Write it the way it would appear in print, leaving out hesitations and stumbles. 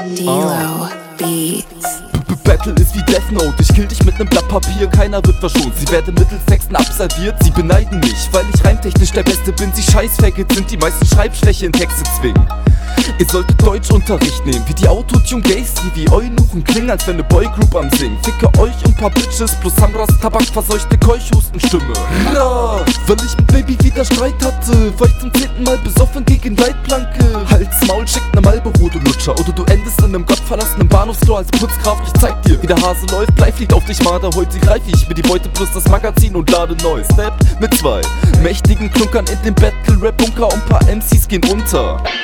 D-Lo Beats. Battle ist wie Death Note, ich kill dich mit nem Blatt Papier, keiner wird verschont. Sie werden mittels Texten absolviert, sie beneiden mich, weil ich reimtechnisch der Beste bin. Sie scheißfaggot sind, die meisten Schreibschwäche in Texte zwingen. Ihr solltet Deutschunterricht nehmen, wie die Autotune-Gays, die wie Eunuchen klingen, als wenn ne Boygroup am Singen. Ficke euch und paar Bitches, plus Samras tabakverseuchte Keuchhustenstimme. Ja, weil ich mit Baby wieder Streit hatte, war ich zum 10. Mal besoffen gegen Leitplanke. Hals, Maul, schickt ne Marlboro, du Lutscher, oder du endest in nem gottverlassenen Bahnhofsklo als Putzkraft. Ich zeig dir, wie der Hase läuft, Blei fliegt auf dich, Marder. Heute greif ich mir die Beute plus das Magazin und lade neu. Step mit 2 mächtigen Klunkern in dem Battle-Rap-Bunker und paar MCs gehen unter.